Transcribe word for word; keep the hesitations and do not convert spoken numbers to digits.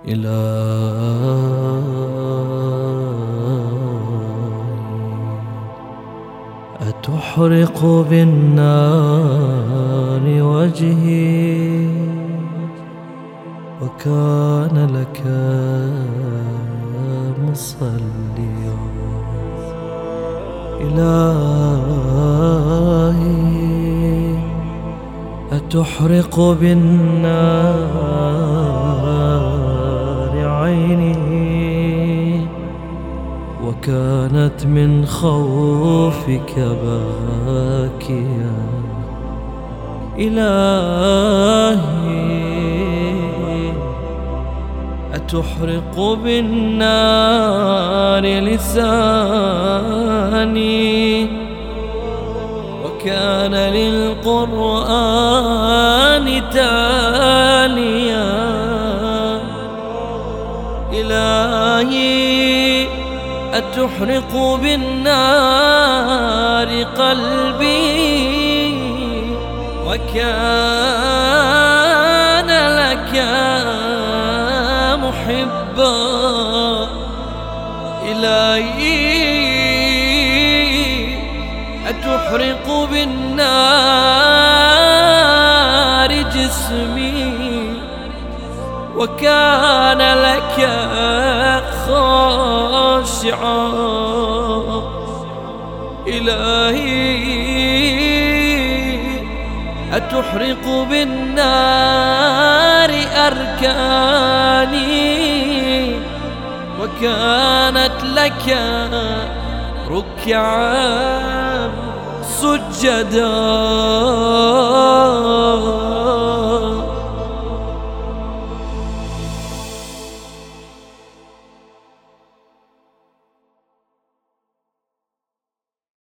إلهي أتحرق بالنار وجهي وكان لك مصليا. إلهي أتحرق بالنار عيني وكانت من خوفك باكيا. إلهي أتحرق بالنار لساني وكان للقرآن تاليا. إلهي أتحرق بالنار قلبي وكان لك محبا. إلهي أتحرق بالنار جسمي وكان لك خاشعا. إلهي أتحرق بالنار أركاني وكانت لك ركعا سجدا.